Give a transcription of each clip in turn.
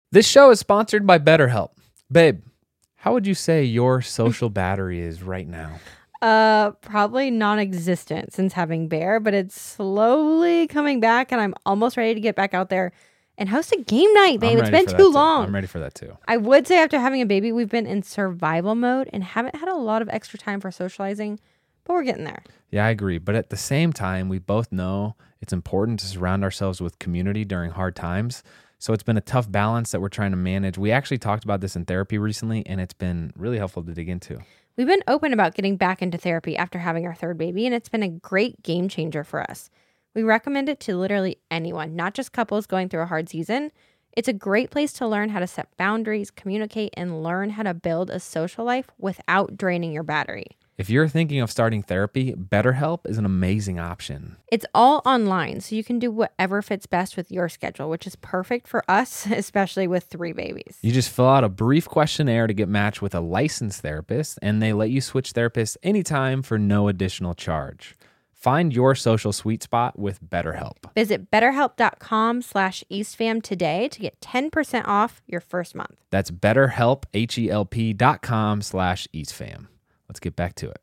This show is sponsored by BetterHelp. Babe, how would you say your social battery is right now? Probably non-existent since having Bear, but it's slowly coming back, and I'm almost ready to get back out there and host a game night, babe. It's been too long. I'm ready for that too. I would say after having a baby, we've been in survival mode and haven't had a lot of extra time for socializing, but we're getting there. Yeah, I agree. But at the same time, we both know it's important to surround ourselves with community during hard times. So it's been a tough balance that we're trying to manage. We actually talked about this in therapy recently, and it's been really helpful to dig into. We've been open about getting back into therapy after having our third baby, and it's been a great game changer for us. We recommend it to literally anyone, not just couples going through a hard season. It's a great place to learn how to set boundaries, communicate, and learn how to build a social life without draining your battery. If you're thinking of starting therapy, BetterHelp is an amazing option. It's all online, so you can do whatever fits best with your schedule, which is perfect for us, especially with 3 babies. You just fill out a brief questionnaire to get matched with a licensed therapist, and they let you switch therapists anytime for no additional charge. Find your social sweet spot with BetterHelp. Visit betterhelp.com/EastFam today to get 10% off your first month. That's BetterHelp, HELP.com/EastFam. Let's get back to it.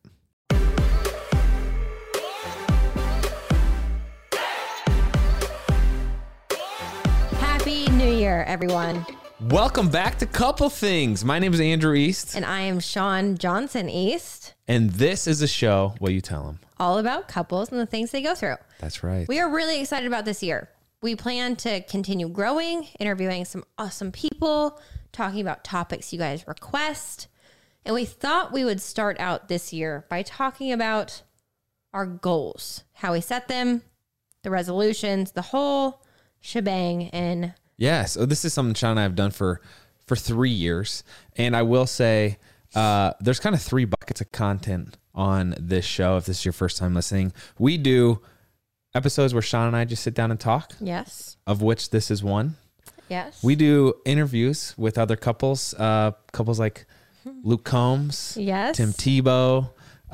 Happy New Year, everyone. Welcome back to Couple Things. My name is Andrew East. And I am Sean Johnson East. And this is a show, what you tell them, all about couples and the things they go through. That's right. We are really excited about this year. We plan to continue growing, interviewing some awesome people, talking about topics you guys request. And we thought we would start out this year by talking about our goals, how we set them, the resolutions, the whole shebang. And yeah, so this is something Sean and I have done for 3 years. And I will say there's kind of 3 buckets of content on this show. If this is your first time listening, we do episodes where Sean and I just sit down and talk. Yes. Of which this is one. Yes. We do interviews with other couples, couples like Luke Combs, yes, Tim Tebow,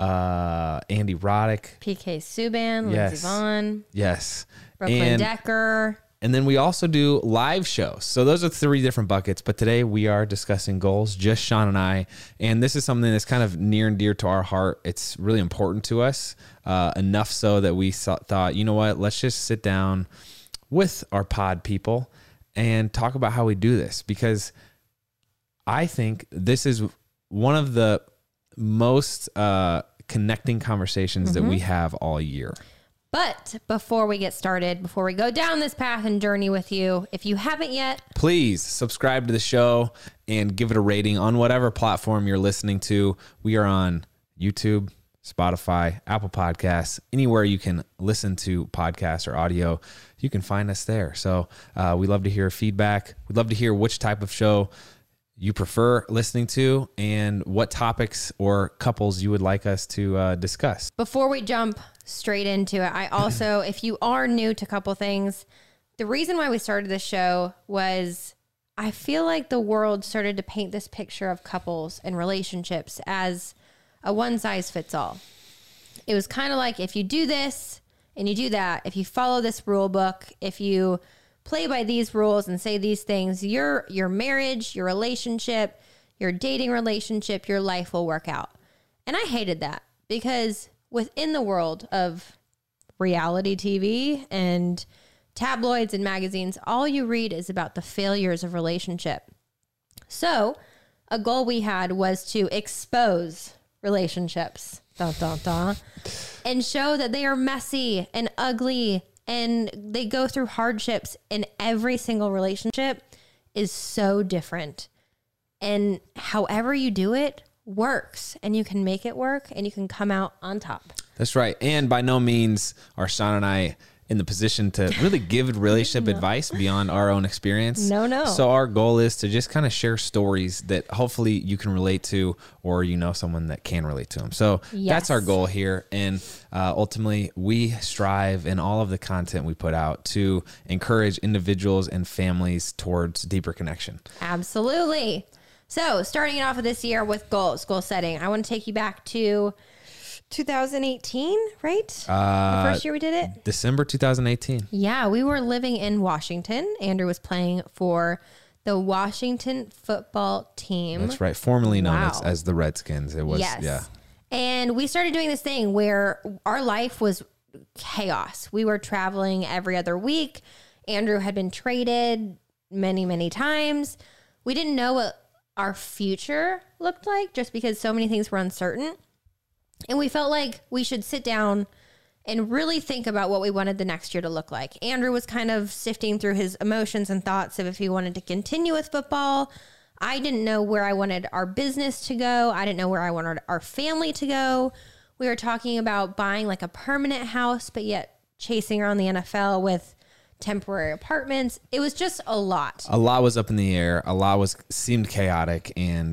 Andy Roddick, PK Subban, yes, Lindsey Vonn, yes, Brooklyn Decker. And then we also do live shows. So those are 3 different buckets. But today we are discussing goals, just Sean and I. And this is something that's kind of near and dear to our heart. It's really important to us, enough so that we thought, you know what, let's just sit down with our pod people and talk about how we do this. Because I think this is one of the most connecting conversations that we have all year. But before we get started, before we go down this path and journey with you, if you haven't yet, please subscribe to the show and give it a rating on whatever platform you're listening to. We are on YouTube, Spotify, Apple Podcasts, anywhere you can listen to podcasts or audio, you can find us there. So we love to hear feedback. We'd love to hear which type of show you prefer listening to and what topics or couples you would like us to discuss. Before we jump straight into it, I also, if you are new to Couple Things, the reason why we started this show was I feel like the world started to paint this picture of couples and relationships as a one size fits all. It was kind of like, if you do this and you do that, if you follow this rule book, if you play by these rules and say these things, your marriage, your relationship, your dating relationship, your life will work out. And I hated that because within the world of reality TV and tabloids and magazines, all you read is about the failures of relationship. So a goal we had was to expose relationships, and show that they are messy and ugly and they go through hardships, and every single relationship is so different. And however you do it works, and you can make it work and you can come out on top. That's right. And by no means are Sean and I in the position to really give relationship advice beyond our own experience. No. So our goal is to just kind of share stories that hopefully you can relate to, or you know someone that can relate to them. So that's our goal here. And ultimately, we strive in all of the content we put out to encourage individuals and families towards deeper connection. Absolutely. So starting it off of this year with goal setting, I want to take you back to 2018, right? The first year we did it? December 2018. Yeah, we were living in Washington. Andrew was playing for the Washington football team. That's right. Formerly known Wow. as the Redskins. It was, Yes. yeah. And we started doing this thing where our life was chaos. We were traveling every other week. Andrew had been traded many, many times. We didn't know what our future looked like just because so many things were uncertain. And we felt like we should sit down and really think about what we wanted the next year to look like. Andrew was kind of sifting through his emotions and thoughts of if he wanted to continue with football. I didn't know where I wanted our business to go. I didn't know where I wanted our family to go. We were talking about buying like a permanent house, but yet chasing around the NFL with temporary apartments. It was just a lot. A lot was up in the air. A lot seemed chaotic. And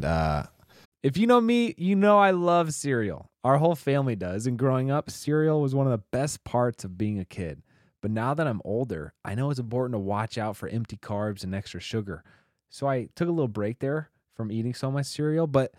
if you know me, you know I love cereal. Our whole family does. And growing up, cereal was one of the best parts of being a kid. But now that I'm older, I know it's important to watch out for empty carbs and extra sugar. So I took a little break there from eating so much cereal. But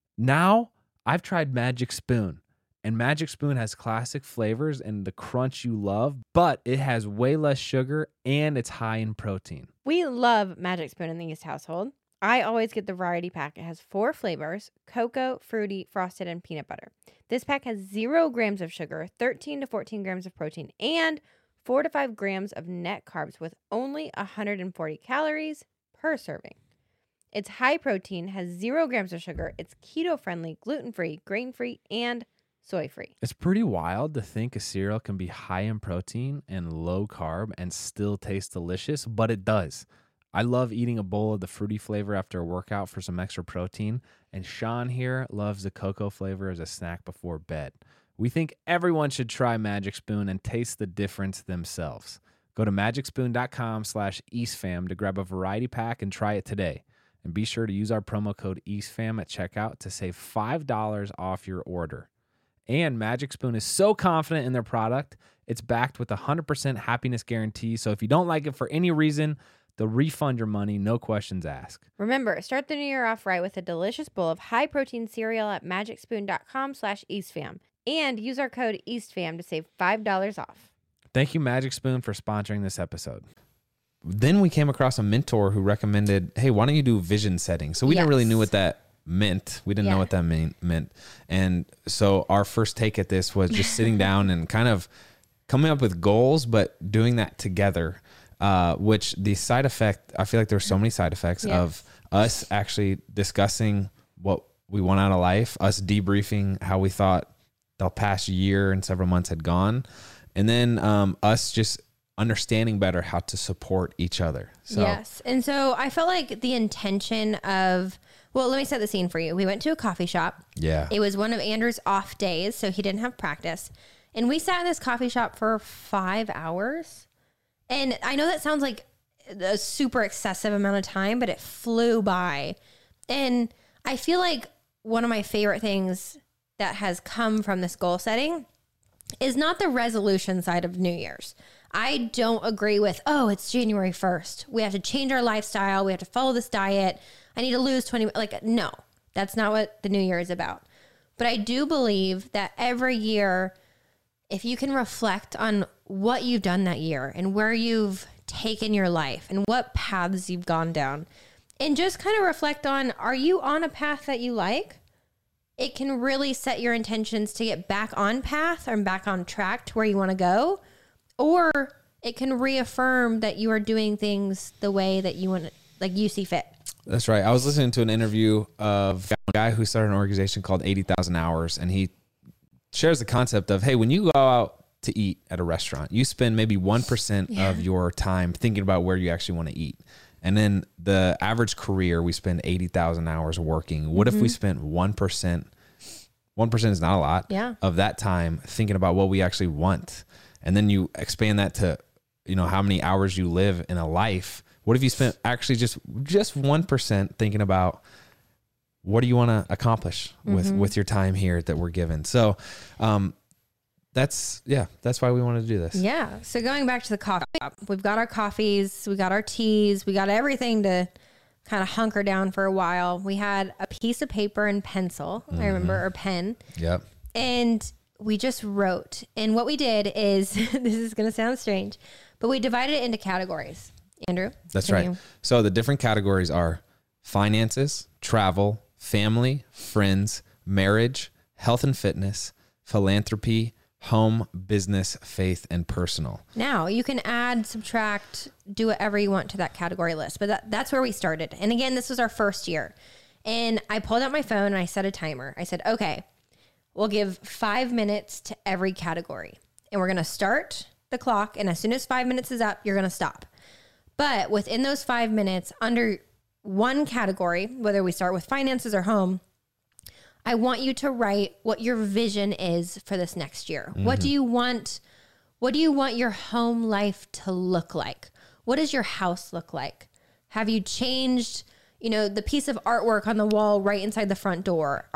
now I've tried Magic Spoon. And Magic Spoon has classic flavors and the crunch you love, but it has way less sugar and it's high in protein. We love Magic Spoon in the East household. I always get the variety pack. It has 4 flavors: cocoa, fruity, frosted, and peanut butter. This pack has 0 grams of sugar, 13 to 14 grams of protein, and 4 to 5 grams of net carbs with only 140 calories per serving. It's high protein, has 0 grams of sugar. It's keto-friendly, gluten-free, grain-free, and soy-free. It's pretty wild to think a cereal can be high in protein and low carb and still taste delicious, but it does. I love eating a bowl of the fruity flavor after a workout for some extra protein, and Sean here loves the cocoa flavor as a snack before bed. We think everyone should try Magic Spoon and taste the difference themselves. Go to magicspoon.com/EastFam to grab a variety pack and try it today. And be sure to use our promo code EastFam at checkout to save $5 off your order. And Magic Spoon is so confident in their product, it's backed with a 100% happiness guarantee. So if you don't like it for any reason, they'll refund your money, no questions asked. Remember, start the new year off right with a delicious bowl of high-protein cereal at magicspoon.com/EastFam. And use our code EastFam to save $5 off. Thank you, Magic Spoon, for sponsoring this episode. then we came across a mentor who recommended, hey, why don't you do vision setting? So we didn't really know what that meant. We didn't know what that meant. And so our first take at this was just sitting down and kind of coming up with goals, but doing that together, which the side effect, I feel like there's so many side effects of us actually discussing what we want out of life, us debriefing how we thought the past year and several months had gone, and then us just understanding better how to support each other. So, yes. And so I felt like the intention of, well, let me set the scene for you. We went to a coffee shop. Yeah. It was one of Andrew's off days, so he didn't have practice. And we sat in this coffee shop for 5 hours. And I know that sounds like a super excessive amount of time, but it flew by. And I feel like one of my favorite things that has come from this goal setting is not the resolution side of New Year's. I don't agree with, oh, it's January 1st. We have to change our lifestyle. We have to follow this diet. I need to lose 20. Like, no, that's not what the New Year is about. But I do believe that every year, if you can reflect on what you've done that year and where you've taken your life and what paths you've gone down, and just kind of reflect on, are you on a path that you like? It can really set your intentions to get back on path or back on track to where you want to go. Or it can reaffirm that you are doing things the way that you want, like you see fit. That's right. I was listening to an interview of a guy who started an organization called 80,000 Hours, and he shares the concept of, hey, when you go out to eat at a restaurant, you spend maybe 1% of your time thinking about where you actually want to eat. And then the average career, we spend 80,000 hours working. What if we spent 1%? 1% is not a lot of that time thinking about what we actually want. And then you expand that to, you know, how many hours you live in a life. What if you spent actually just 1% thinking about what do you want to accomplish with your time here that we're given? So that's why we want to do this. Yeah. So going back to the coffee shop, we've got our coffees, we got our teas, we got everything to kind of hunker down for a while. We had a piece of paper and pencil, I remember, or pen. Yep. And we just wrote. And what we did is, this is going to sound strange, but we divided it into categories. Andrew? That's can right. you- So the different categories are finances, travel, family, friends, marriage, health and fitness, philanthropy, home, business, faith, and personal. Now you can add, subtract, do whatever you want to that category list. But that's where we started. And again, this was our first year. And I pulled out my phone and I set a timer. I said, okay, we'll give 5 minutes to every category. And we're going to start the clock. And as soon as 5 minutes is up, you're going to stop. But within those 5 minutes, under one category, whether we start with finances or home, I want you to write what your vision is for this next year. Mm-hmm. What do you want? What do you want your home life to look like? What does your house look like? Have you changed, the piece of artwork on the wall right inside the front door?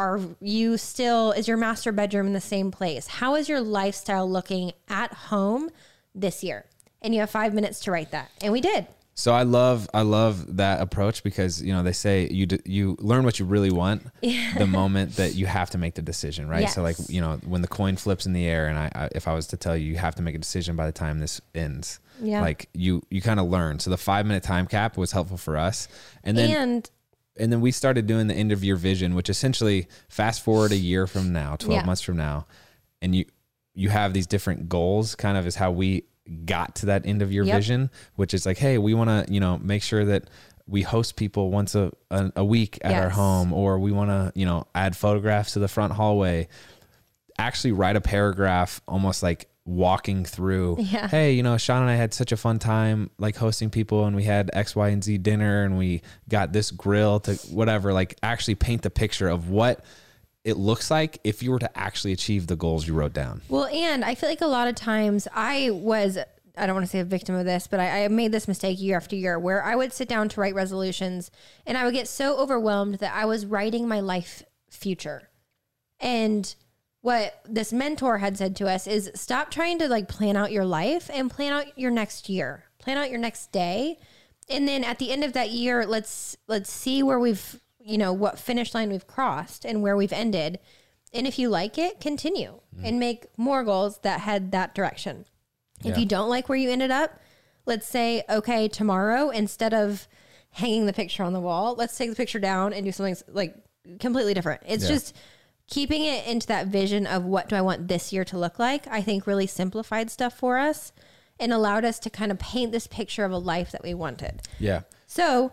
Is your master bedroom in the same place? How is your lifestyle looking at home this year? And you have 5 minutes to write that. And we did. So I love that approach because, they say you learn what you really want the moment that you have to make the decision, right? Yes. So like, when the coin flips in the air and I if I was to tell you have to make a decision by the time this ends, like you kind of learn. So the 5 minute time cap was helpful for us. And then we started doing the end of year vision, which essentially fast forward a year from now, 12 months from now, and you have these different goals kind of is how we got to that end of year vision, which is like, hey, we want to, make sure that we host people once a week at our home, or we want to, add photographs to the front hallway, actually write a paragraph, almost like walking through, hey, Sean and I had such a fun time, like hosting people, and we had X, Y, and Z dinner, and we got this grill to whatever, like actually paint the picture of what it looks like if you were to actually achieve the goals you wrote down. Well, and I feel like a lot of times I don't want to say a victim of this, but I made this mistake year after year where I would sit down to write resolutions and I would get so overwhelmed that I was writing my life future. And what this mentor had said to us is stop trying to like plan out your life and plan out your next year, plan out your next day. And then at the end of that year, let's see where we've, what finish line we've crossed and where we've ended. And if you like it, continue and make more goals that head that direction. If you don't like where you ended up, let's say, okay, tomorrow, instead of hanging the picture on the wall, let's take the picture down and do something like completely different. It's just keeping it into that vision of what do I want this year to look like, I think really simplified stuff for us and allowed us to kind of paint this picture of a life that we wanted. Yeah. So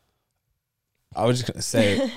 I was just going to say,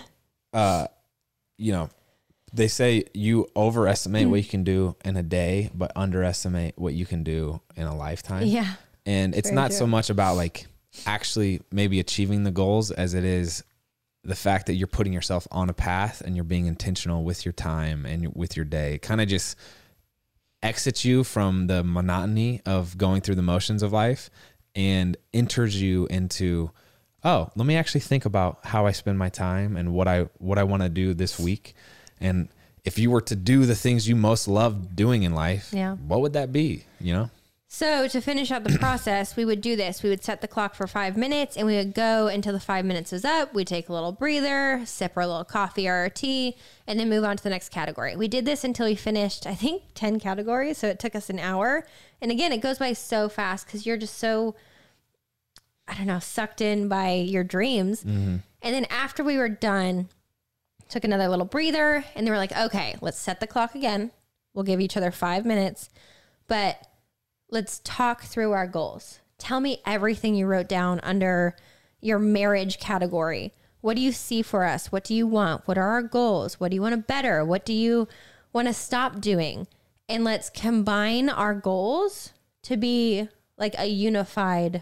they say you overestimate what you can do in a day, but underestimate what you can do in a lifetime. yeah, And it's very not true. so much about like actually maybe achieving the goals as it is the fact that you're putting yourself on a path and you're being intentional with your time and with your day. It kind of just exits you from the monotony of going through the motions of life and enters you into, oh, let me actually think about how I spend my time and what I want to do this week. And if you were to do the things you most love doing in life, what would that be? So to finish out the process, we would do this. We would set the clock for 5 minutes and we would go until the 5 minutes was up. We'd take a little breather, sip our little coffee or our tea, and then move on to the next category. We did this until we finished, I think, 10 categories. So it took us an hour. And again, it goes by so fast because you're just so, sucked in by your dreams. Mm-hmm. And then after we were done, took another little breather and they were like, okay, let's set the clock again. We'll give each other 5 minutes, but let's talk through our goals. Tell me everything you wrote down under your marriage category. What do you see for us? What do you want? What are our goals? What do you want to better? What do you want to stop doing? And let's combine our goals to be like a unified.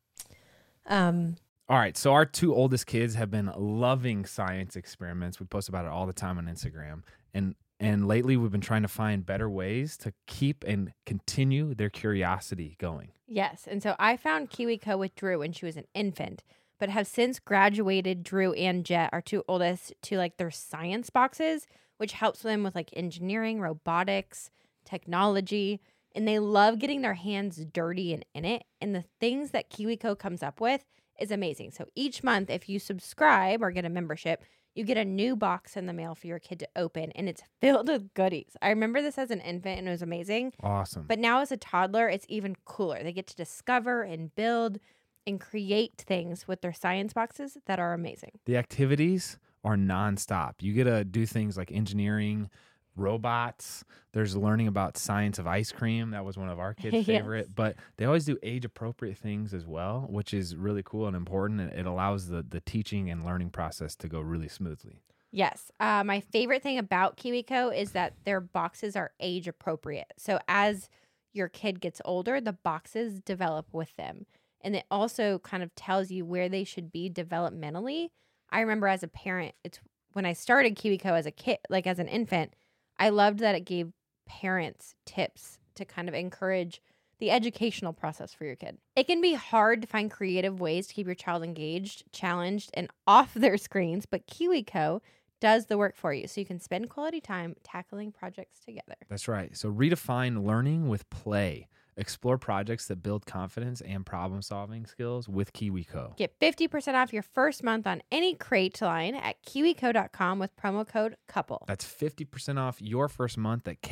All right, so our two oldest kids have been loving science experiments. We post about it all the time on Instagram. And lately we've been trying to find better ways to keep and continue their curiosity going. Yes. And so I found KiwiCo with Drew when she was an infant, but have since graduated Drew and Jet, our two oldest, to like their science boxes, which helps them with like engineering, robotics, technology. And they love getting their hands dirty and in it. And the things that KiwiCo comes up with is amazing. So each month, if you subscribe or get a membership, you get a new box in the mail for your kid to open, and it's filled with goodies. I remember this as an infant, and it was amazing. Awesome. But now as a toddler, it's even cooler. They get to discover and build. and create things with their science boxes that are amazing. The activities are nonstop. You get to do things like engineering, robots. There's learning about science of ice cream. That was one of our kids' Yes. favorite. But they always do age-appropriate things as well, which is really cool and important. And it allows the teaching and learning process to go really smoothly. Yes. My favorite thing about KiwiCo is that their boxes are age appropriate. So as your kid gets older, the boxes develop with them. And it also kind of tells you where they should be developmentally. I remember as a parent, it's when I started KiwiCo as a kid, like as an infant, I loved that it gave parents tips to kind of encourage the educational process for your kid. It can be hard to find creative ways to keep your child engaged, challenged, and off their screens, but KiwiCo does the work for you so you can spend quality time tackling projects together. That's right. So redefine learning with play. Explore projects that build confidence and problem-solving skills with KiwiCo. Get 50% off your first month on any crate line at kiwico.com with promo code COUPLE. That's 50% off your first month at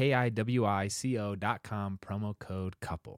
kiwico.com, promo code COUPLE.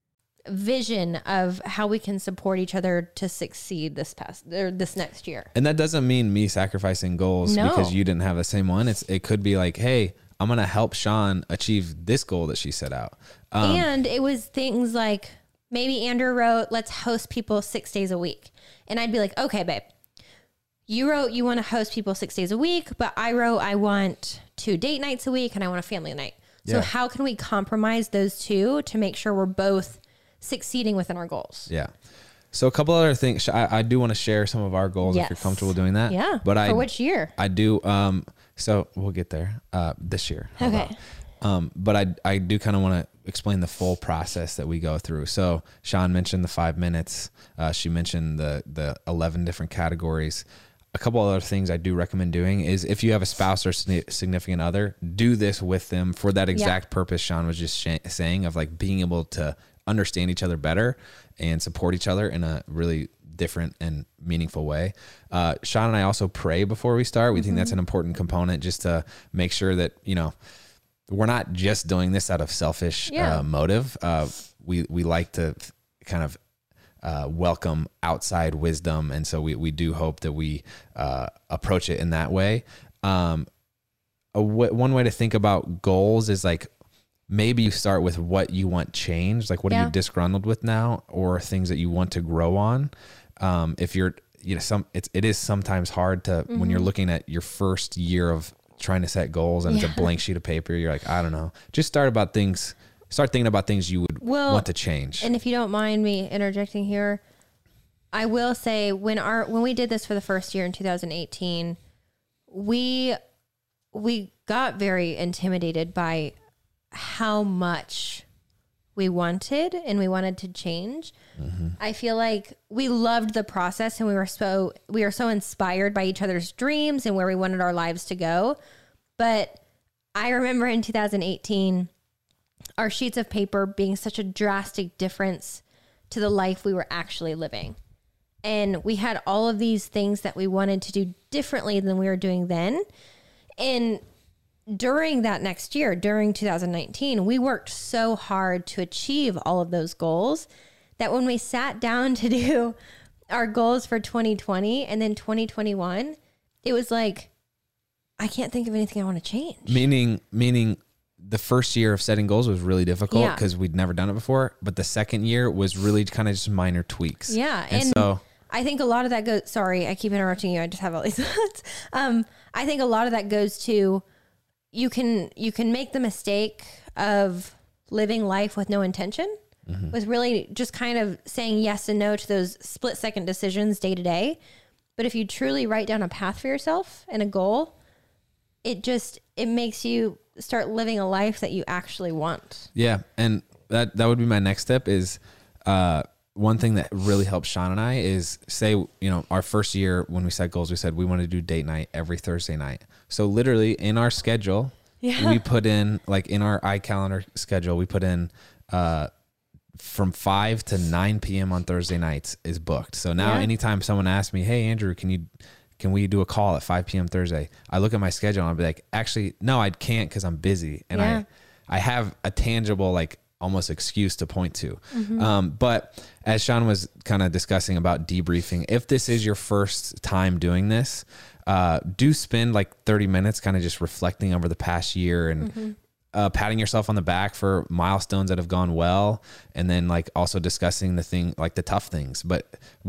Vision of how we can support each other to succeed this next year. And that doesn't mean me sacrificing goals No. because you didn't have the same one. It could be like, hey, I'm going to help Sean achieve this goal that she set out. And it was things like maybe Andrew wrote, let's host people 6 days a week. And I'd be like, okay, babe, you wrote you want to host people 6 days a week, but I wrote I want 2 date nights a week and I want a family night. So Yeah. how can we compromise those two to make sure we're both succeeding within our goals? Yeah. So a couple other things. I do want to share some of our goals if you're Yes. comfortable doing that. Yeah. But For which year? I do. So we'll get there this year. How Okay. about? But I do kind of want to explain the full process that we go through. So Sean mentioned the 5 minutes. She mentioned the 11 different categories. A couple other things I do recommend doing is if you have a spouse or significant other, do this with them for that exact purpose Sean was just saying of like being able to understand each other better and support each other in a really different and meaningful way. Sean and I also pray before we start. We think that's an important component just to make sure that, you know, we're not just doing this out of selfish motive. We like to kind of welcome outside wisdom. And so we do hope that we approach it in that way. One way to think about goals is like, maybe you start with what you want changed, like what are you disgruntled with now, or things that you want to grow on. If you're, you know, it is sometimes hard to when you're looking at your first year of trying to set goals and it's a blank sheet of paper. You're like, I don't know. Just start thinking about things you would want to change. And if you don't mind me interjecting here, I will say when we did this for the first year in 2018, we got very intimidated by how much we wanted and we wanted to change. I feel like we loved the process and we were so inspired by each other's dreams and where we wanted our lives to go. But I remember in 2018, our sheets of paper being such a drastic difference to the life we were actually living. And we had all of these things that we wanted to do differently than we were doing then. And during that next year, during 2019, we worked so hard to achieve all of those goals that when we sat down to do our goals for 2020 and then 2021, it was like, I can't think of anything I want to change. Meaning the first year of setting goals was really difficult Yeah. because we'd never done it before. But the second year was really kind of just minor tweaks. Yeah. And so I think a lot of that goes, sorry, I keep interrupting you. I just have all these thoughts. I think a lot of that goes to, you can make the mistake of living life with no intention, with really just kind of saying yes and no to those split second decisions day to day. But if you truly write down a path for yourself and a goal, it makes you start living a life that you actually want. yeah, and that would be my next step is one thing that really helped Sean and I is say, you know, our first year when we set goals, we said we want to do date night every Thursday night. So literally in our schedule, we put in like in our iCalendar schedule, we put in from 5 to 9 p.m. on Thursday nights is booked. So now anytime someone asks me, hey, Andrew, can we do a call at 5 p.m. Thursday? I look at my schedule and I'll be like, actually, no, I can't because I'm busy. And I have a tangible, like almost excuse to point to. But as Sean was kind of discussing about debriefing, if this is your first time doing this, do spend like 30 minutes kind of just reflecting over the past year and patting yourself on the back for milestones that have gone well. And then like also discussing the tough things. But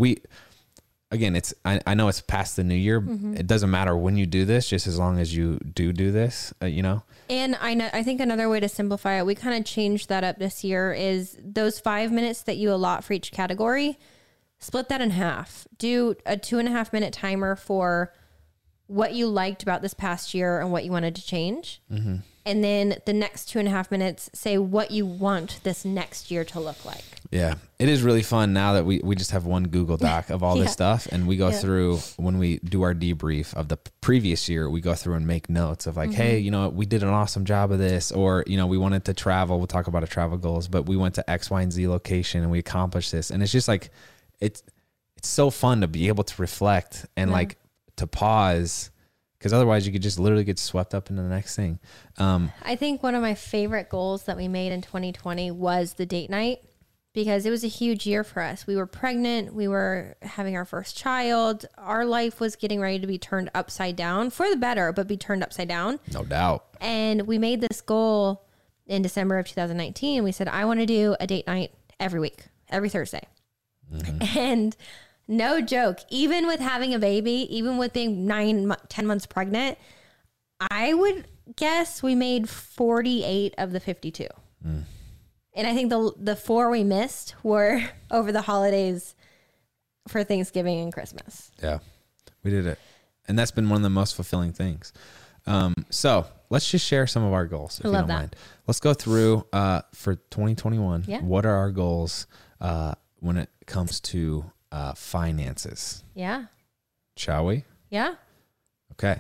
again, I know it's past the new year. It doesn't matter when you do this, just as long as you do this, And I think another way to simplify it, we kind of changed that up this year, is those 5 minutes that you allot for each category, split that in half. Do a 2.5 minute timer for what you liked about this past year and what you wanted to change. And then the next 2.5 minutes, say what you want this next year to look like. Yeah. It is really fun now that we just have one Google Doc of all this stuff. And we go through, when we do our debrief of the previous year, we go through and make notes of like, hey, we did an awesome job of this, or, we wanted to travel. We'll talk about our travel goals, but we went to X, Y, and Z location and we accomplished this. And it's just like, it's so fun to be able to reflect and like to pause, because otherwise you could just literally get swept up into the next thing. I think one of my favorite goals that we made in 2020 was the date night, because it was a huge year for us. We were pregnant. We were having our first child. Our life was getting ready to be turned upside down, for the better, but be turned upside down. No doubt. And we made this goal in December of 2019. We said, I want to do a date night every week, every Thursday. And no joke, even with having a baby, even with being 10 months pregnant, I would guess we made 48 of the 52. And I think the 4 we missed were over the holidays for Thanksgiving and Christmas. Yeah, we did it. And that's been one of the most fulfilling things. So let's just share some of our goals, if you don't mind. Let's go through for 2021. Yeah. What are our goals when it comes to finances? Yeah. Shall we? Yeah. Okay.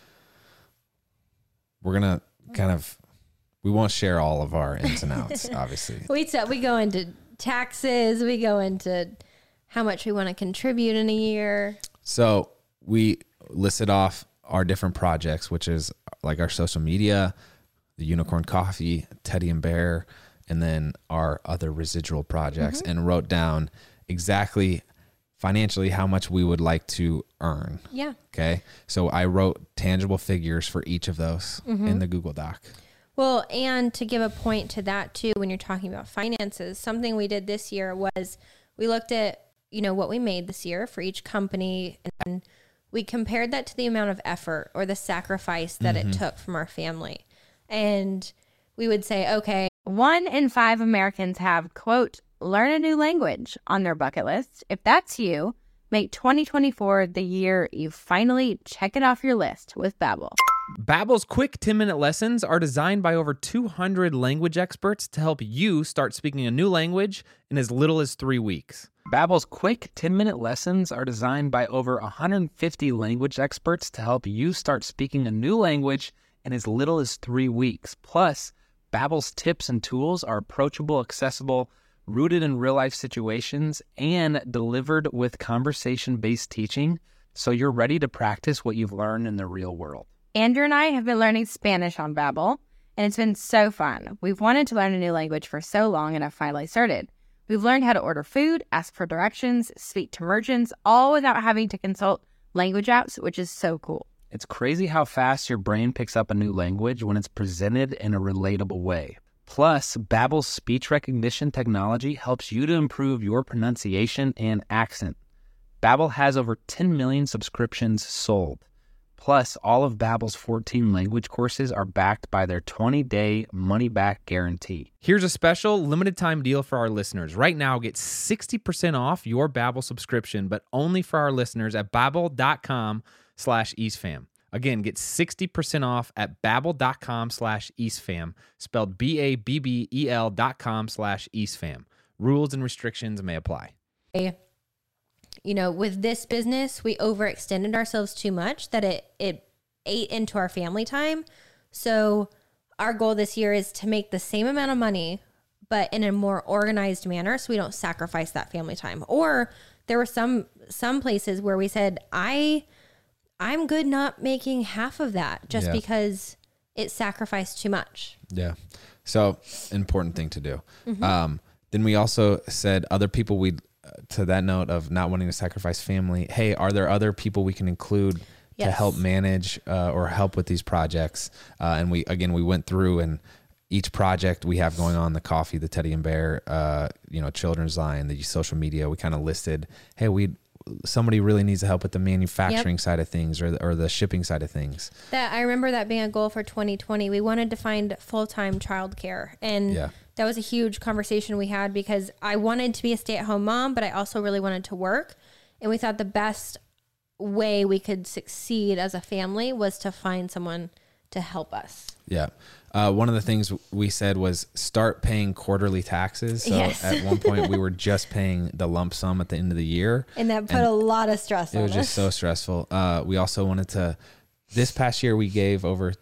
We're going to we won't share all of our ins and outs, obviously. We go into taxes. We go into how much we want to contribute in a year. So we listed off our different projects, which is like our social media, the Unicorn Coffee, Teddy and Bear, and then our other residual projects, and wrote down exactly financially how much we would like to earn. Yeah. Okay. So I wrote tangible figures for each of those in the Google Doc. Well, and to give a point to that too, when you're talking about finances, something we did this year was we looked at, what we made this year for each company, and we compared that to the amount of effort or the sacrifice that it took from our family. And we would say, okay, 1 in 5 Americans have, quote, learn a new language on their bucket list. If that's you, make 2024 the year you finally check it off your list with Babbel. Babbel's quick 10-minute lessons are designed by over 200 language experts to help you start speaking a new language in as little as 3 weeks. Babbel's quick 10-minute lessons are designed by over 150 language experts to help you start speaking a new language in as little as 3 weeks. Plus, Babbel's tips and tools are approachable, accessible, rooted in real-life situations, and delivered with conversation-based teaching, so you're ready to practice what you've learned in the real world. Andrew and I have been learning Spanish on Babbel, and it's been so fun. We've wanted to learn a new language for so long, and I've finally started. We've learned how to order food, ask for directions, speak to merchants, all without having to consult language apps, which is so cool. It's crazy how fast your brain picks up a new language when it's presented in a relatable way. Plus, Babbel's speech recognition technology helps you to improve your pronunciation and accent. Babbel has over 10 million subscriptions sold. Plus, all of Babbel's 14 language courses are backed by their 20-day money-back guarantee. Here's a special limited-time deal for our listeners. Right now, get 60% off your Babbel subscription, but only for our listeners at babbel.com/EastFam. Again, get 60% off at babbel.com/EastFam, spelled BABBEL.com/EastFam. Rules and restrictions may apply. With this business, we overextended ourselves too much that it ate into our family time. So our goal this year is to make the same amount of money, but in a more organized manner, so we don't sacrifice that family time. Or there were some places where we said, I'm good not making half of that just because it sacrificed too much. Yeah. So important thing to do. Then we also said other people to that note of not wanting to sacrifice family. Hey, are there other people we can include to Yes. help manage or help with these projects? And we went through, and each project we have going on, the coffee, the Teddy and Bear, children's line, the social media, we kind of listed, hey, somebody really needs to help with the manufacturing side of things or the shipping side of things. That I remember that being a goal for 2020. We wanted to find full-time childcare, and that was a huge conversation we had because I wanted to be a stay-at-home mom, but I also really wanted to work, and we thought the best way we could succeed as a family was to find someone to help us. Yeah. One of the things we said was start paying quarterly taxes. So Yes. at one point we were just paying the lump sum at the end of the year. And that put a lot of stress on It us. was just so stressful. We also wanted to, this past year we gave over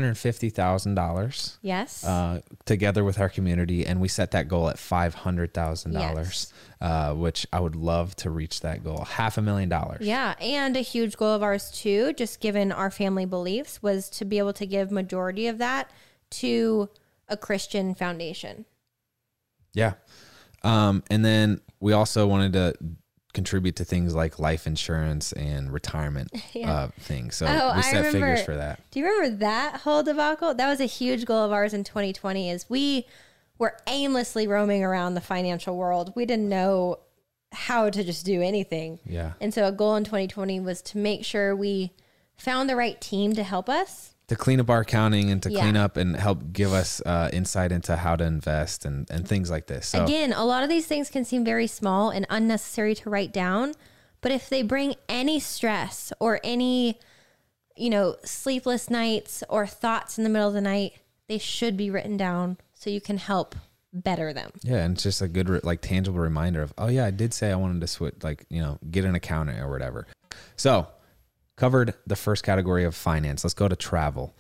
$350,000 Yes. together with our community, and we set that goal at $500,000, which I would love to reach that goal, $500,000. Yeah. And a huge goal of ours too, just given our family beliefs, was to be able to give majority of that to a Christian foundation. Yeah. And then we also wanted to contribute to things like life insurance and retirement things. So we set figures for that. Do you remember that whole debacle? That was a huge goal of ours in 2020 is we were aimlessly roaming around the financial world. We didn't know how to just do anything. Yeah. And so a goal in 2020 was to make sure we found the right team to help us. To clean up our accounting and to clean up and help give us insight into how to invest and things like this. So Again, a lot of these things can seem very small and unnecessary to write down, but if they bring any stress or any, sleepless nights or thoughts in the middle of the night, they should be written down so you can help better them. yeah, and it's just a good tangible reminder of, oh yeah, I did say I wanted to switch, get an accountant or whatever. So covered the first category of finance. Let's go to travel.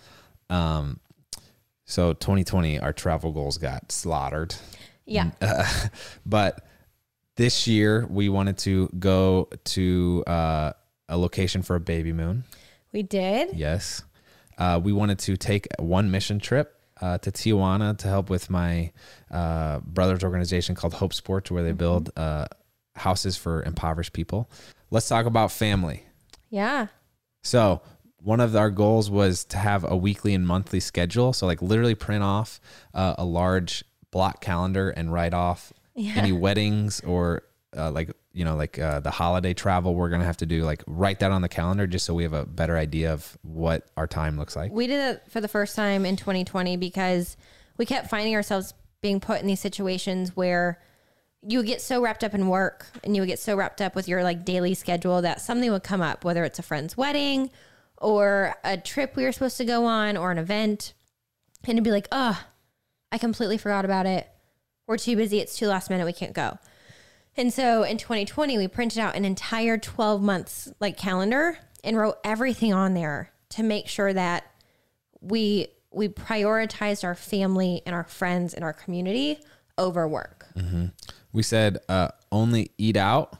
So 2020, our travel goals got slaughtered. Yeah. But this year we wanted to go to a location for a baby moon. We did. Yes. We wanted to take one mission trip to Tijuana to help with my brother's organization called Hope Sports, where they build houses for impoverished people. Let's talk about family. Yeah. So one of our goals was to have a weekly and monthly schedule. So literally print off a large block calendar and write off any weddings or the holiday travel we're going to have to do, write that on the calendar just so we have a better idea of what our time looks like. We did it for the first time in 2020 because we kept finding ourselves being put in these situations where you would get so wrapped up in work and you would get so wrapped up with your daily schedule that something would come up, whether it's a friend's wedding or a trip we were supposed to go on or an event. And it'd be like, oh, I completely forgot about it. We're too busy. It's too last minute. We can't go. And so in 2020, we printed out an entire 12 months calendar and wrote everything on there to make sure that we prioritized our family and our friends and our community over work. Mm-hmm. We said only eat out,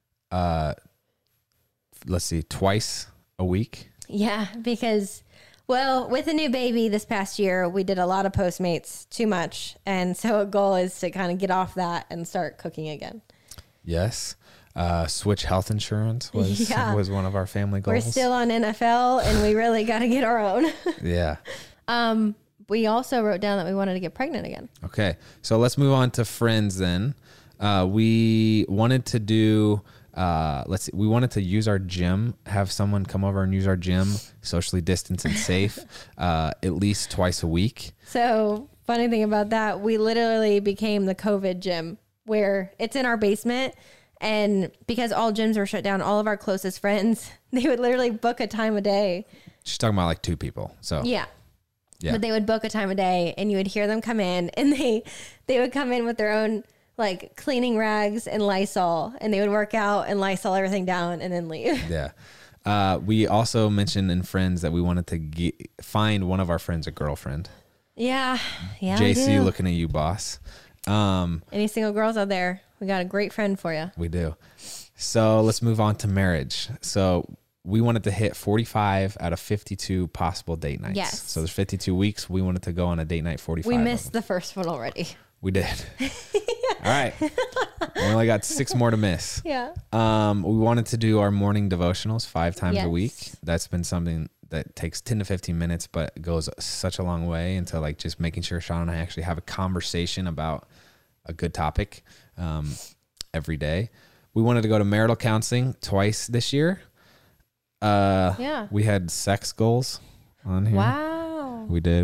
twice a week. Yeah, because, with a new baby this past year, we did a lot of Postmates, too much. And so a goal is to kind of get off that and start cooking again. Yes. Switch health insurance was one of our family goals. We're still on NFL and we really got to get our own. Yeah. We also wrote down that we wanted to get pregnant again. Okay. So let's move on to friends then. We wanted to do, we wanted to use our gym, have someone come over and use our gym, socially distanced and safe, at least twice a week. So funny thing about that, we literally became the COVID gym where it's in our basement. And because all gyms were shut down, all of our closest friends, they would literally book a time a day. She's talking about 2 people. So Yeah. Yeah. But they would book a time a day and you would hear them come in and they would come in with their own cleaning rags and Lysol and they would work out and Lysol everything down and then leave. Yeah. We also mentioned in friends that we wanted to find one of our friends a girlfriend. Yeah. Yeah. JC, looking at you, boss. Any single girls out there? We got a great friend for you. We do. So let's move on to marriage. So we wanted to hit 45 out of 52 possible date nights. Yes. So there's 52 weeks. We wanted to go on a date night 45. We of missed them. the first one already. We did. All right. We only got 6 more to miss. Yeah. We wanted to do our morning devotionals 5 times Yes. a week. That's been something that takes 10 to 15 minutes, but goes such a long way into like just making sure Sean and I actually have a conversation about a good topic every day. We wanted to go to marital counseling twice this year. Yeah. We had sex goals on here. Wow. We did.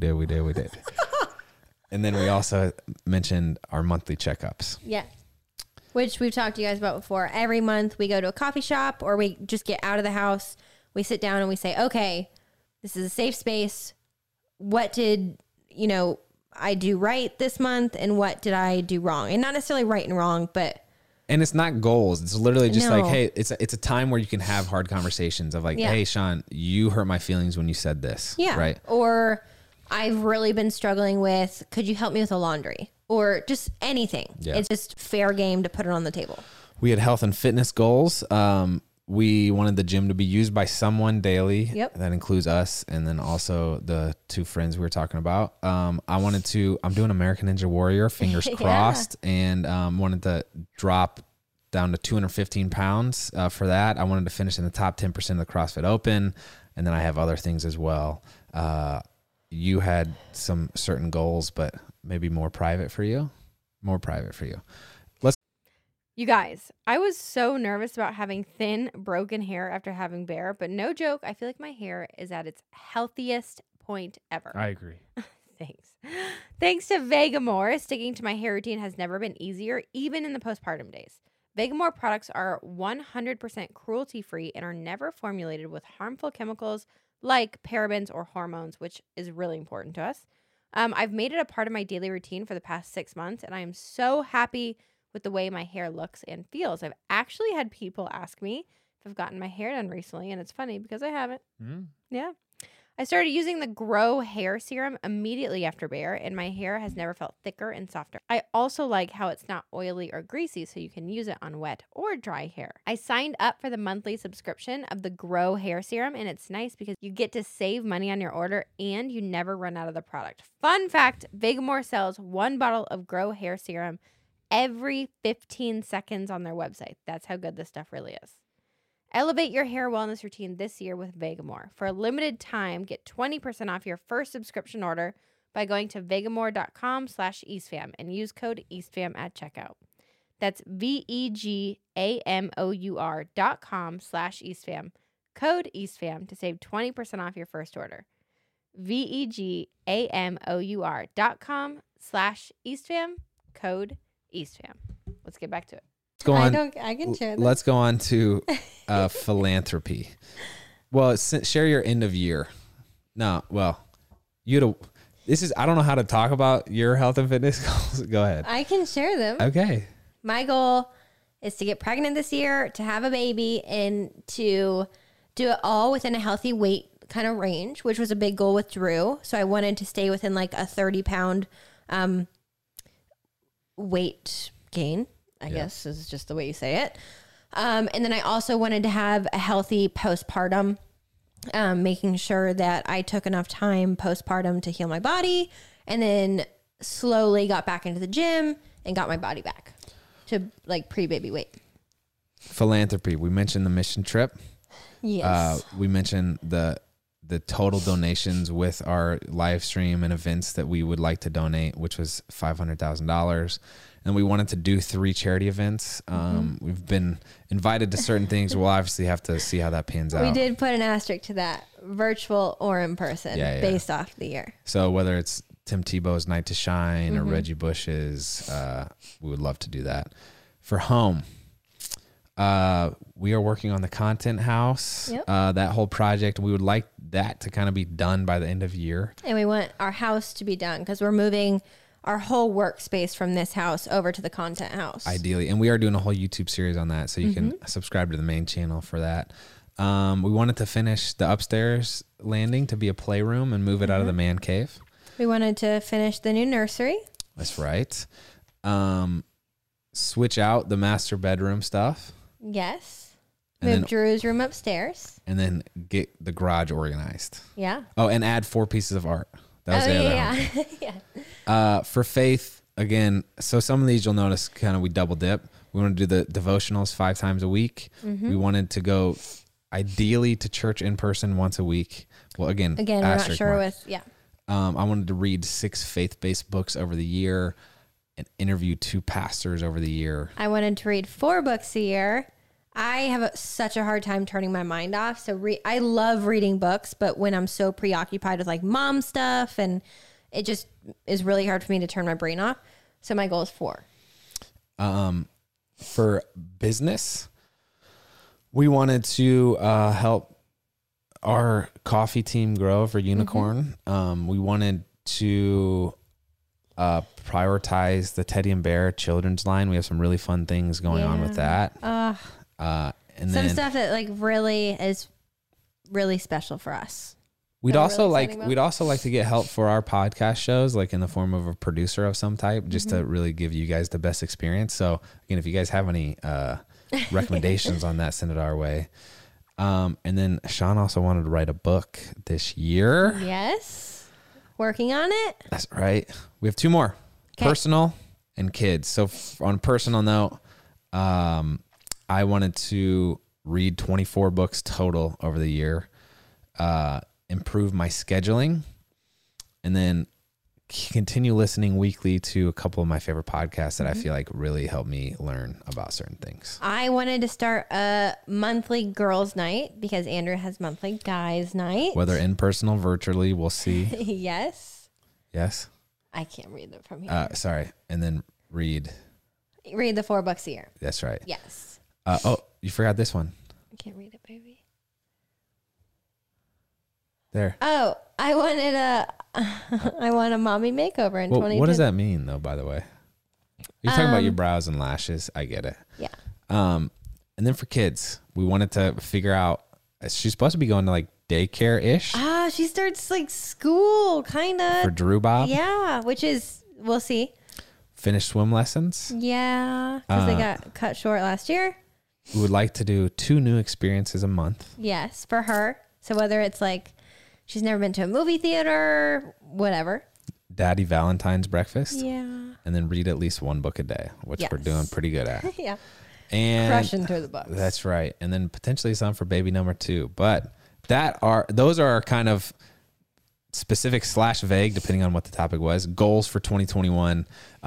And then we also mentioned our monthly checkups. Yeah. Which we've talked to you guys about before. Every month we go to a coffee shop or we just get out of the house. We sit down and we say, okay, this is a safe space. What did, I do right this month and what did I do wrong? And not necessarily right and wrong, but. And it's not goals. It's literally just No. like, hey, it's a time where you can have hard conversations of like, Yeah. hey, Sean, you hurt my feelings when you said this. Yeah. Right. Or I've really been struggling with, could you help me with the laundry? Or just anything. Yeah. It's just fair game to put it on the table. We had health and fitness goals. We wanted the gym to be used by someone daily. Yep. That includes us. And then also the 2 friends we were talking about. I'm doing American Ninja Warrior, fingers Yeah. crossed, and wanted to drop down to 215 pounds for that. I wanted to finish in the top 10% of the CrossFit Open. And then I have other things as well. You had some certain goals, but maybe more private for you. You guys, I was so nervous about having thin, broken hair after having Bear, but no joke, I feel like my hair is at its healthiest point ever. I agree. Thanks. Thanks to Vegamore, sticking to my hair routine has never been easier, even in the postpartum days. Vegamore products are 100% cruelty-free and are never formulated with harmful chemicals like parabens or hormones, which is really important to us. I've made it a part of my daily routine for the past 6 months, and I am so happy with the way my hair looks and feels. I've actually had people ask me if I've gotten my hair done recently, and it's funny because I haven't. Yeah. I started using the Grow Hair Serum immediately after Bear, and my hair has never felt thicker and softer. I also like how it's not oily or greasy, so you can use it on wet or dry hair. I signed up for the monthly subscription of the Grow Hair Serum, and it's nice because you get to save money on your order and you never run out of the product. Fun fact, Vegamore sells 1 bottle of Grow Hair Serum every 15 seconds on their website. That's how good this stuff really is. Elevate your hair wellness routine this year with Vegamore. For a limited time, get 20% off your first subscription order by going to vegamore.com/EastFam and use code EastFam at checkout. That's vegamore.com/EastFam. Code EastFam to save 20% off your first order. vegamore.com/EastFam. Code EastFam. Let's get back to it. I can share this. Let's go on to philanthropy. Well, share your end of year. No, well, I don't know how to talk about your health and fitness goals. Go ahead. I can share them. Okay. My goal is to get pregnant this year, to have a baby, and to do it all within a healthy weight kind of range, which was a big goal with Drew. So I wanted to stay within like a 30-pound weight gain, I guess is just the way you say it. And then I also wanted to have a healthy postpartum, making sure that I took enough time postpartum to heal my body, and then slowly got back into the gym and got my body back to like pre-baby weight. Philanthropy. We mentioned the mission trip. Yes. We mentioned the total donations with our live stream and events that we would like to donate, which was $500,000. And we wanted to do 3 charity events. We've been invited to certain things. We'll obviously have to see how that pans out. We did put an asterisk to that, virtual or in person, based off the year. So whether it's Tim Tebow's Night to Shine or Reggie Bush's, we would love to do that. For home, we are working on the content house, that whole project. We would like that to kind of be done by the end of year. And we want our house to be done because we're moving our whole workspace from this house over to the content house. Ideally. And we are doing a whole YouTube series on that. So you can subscribe to the main channel for that. We wanted to finish the upstairs landing to be a playroom and move it out of the man cave. We wanted to finish the new nursery. That's right. Switch out the master bedroom stuff. Yes. Move Drew's room upstairs. and then get the garage organized. Yeah. Oh, and add 4 pieces of art. That was the other one. Yeah. For faith, again, so some of these you'll notice kind of we double dip. We want to do the devotionals 5 times a week. We wanted to go ideally to church in person once a week. Well, again, We're not asterisk sure mark. with, yeah. I wanted to read 6 faith-based books over the year and interview 2 pastors over the year. I wanted to read 4 books a year. I have such a hard time turning my mind off. So I love reading books, but when I'm so preoccupied with like mom stuff, and it just is really hard for me to turn my brain off. So my goal is 4. For business, we wanted to help our coffee team grow for Unicorn. We wanted to prioritize the Teddy and Bear children's line. We have some really fun things going on with that. And Some then stuff that like really is really special for us. we'd that we're also really like excited about. we'd also like to get help for our podcast shows, like in the form of a producer of some type, just to really give you guys the best experience. So again, if you guys have any recommendations on that, send it our way. And then Sean also wanted to write a book this year. Yes. Working on it. That's right. We have 2 more, 'Kay. personal and kids. So on a personal note, I wanted to read 24 books total over the year, improve my scheduling, and then continue listening weekly to a couple of my favorite podcasts that I feel like really help me learn about certain things. I wanted to start a monthly girls' night because Andrew has monthly guys' night. Whether in person or virtually, we'll see. Yes. Yes. I can't read it from here. Sorry. And then read. Read the 4 books a year. That's right. Yes. Oh, you forgot this one. I can't read it, baby. There. Oh, I wanted I want a mommy makeover in Well, 2020. what does that mean, though, by the way? You're talking about your brows and lashes. I get it. Yeah. And then for kids, we wanted to figure out, she's supposed to be going to like daycare-ish Ah, she starts like school, kind for of. Drew Bob. Yeah, which is, we'll see. Finish swim lessons. Yeah, because they got cut short last year. We would like to do 2 new experiences a month. Yes, for her. So whether it's like she's never been to a movie theater, whatever. Daddy Valentine's breakfast. Yeah. And then read at least 1 book a day, which we're Yes. doing pretty good at. Yeah. And Crushing through the books. That's right. And then potentially some for baby number 2. But those are kind of specific / vague, depending on what the topic was. Goals for 2021.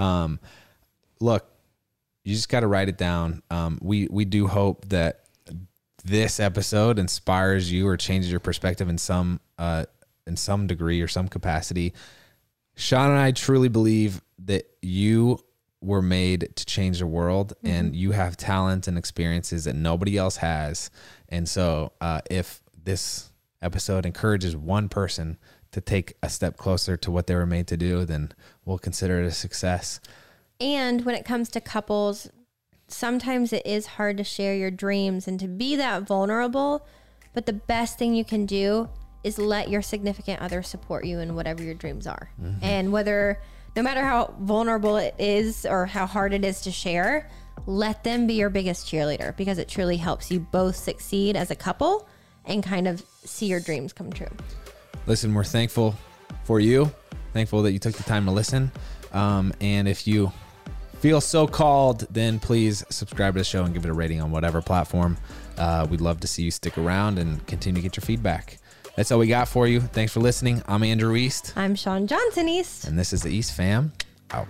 Look, you just got to write it down. We do hope that this episode inspires you or changes your perspective in some degree or some capacity. Sean and I truly believe that you were made to change the world, and you have talent and experiences that nobody else has. And so if this episode encourages one person to take a step closer to what they were made to do, then we'll consider it a success. And when it comes to couples, sometimes it is hard to share your dreams and to be that vulnerable. But the best thing you can do is let your significant other support you in whatever your dreams are. And no matter how vulnerable it is or how hard it is to share, let them be your biggest cheerleader, because it truly helps you both succeed as a couple and kind of see your dreams come true. Listen, we're thankful for you. Thankful that you took the time to listen. And if you feel so called, then please subscribe to the show and give it a rating on whatever platform. We'd love to see you stick around and continue to get your feedback. That's all we got for you. Thanks for listening. I'm Andrew East, I'm Sean Johnson East. and this is the East Fam. Out.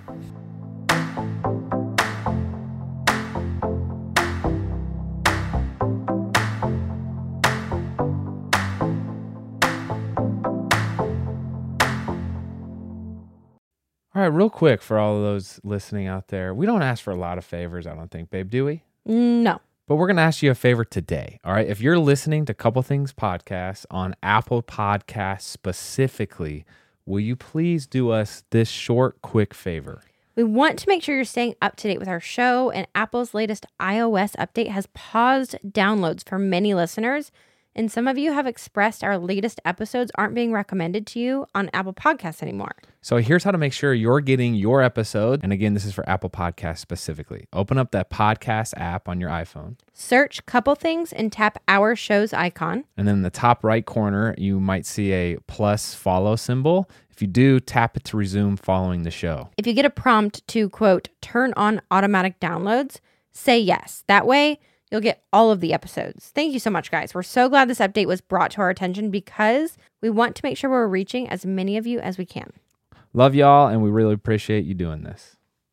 All right, real quick for all of those listening out there, we don't ask for a lot of favors, I don't think, babe, do we? No. But we're going to ask you a favor today. All right. If you're listening to Couple Things Podcast on Apple Podcasts specifically, will you please do us this short, quick favor? We want to make sure you're staying up to date with our show, and Apple's latest iOS update has paused downloads for many listeners. And some of you have expressed our latest episodes aren't being recommended to you on Apple Podcasts anymore. So here's how to make sure you're getting your episode. And again, this is for Apple Podcasts specifically. Open up that podcast app on your iPhone. Search Couple Things and tap our show's icon. And then in the top right corner, you might see a plus follow symbol. If you do, tap it to resume following the show. If you get a prompt to, quote, turn on automatic downloads, say yes. That way, you'll get all of the episodes. Thank you so much, guys. We're so glad this update was brought to our attention because we want to make sure we're reaching as many of you as we can. Love y'all, and we really appreciate you doing this.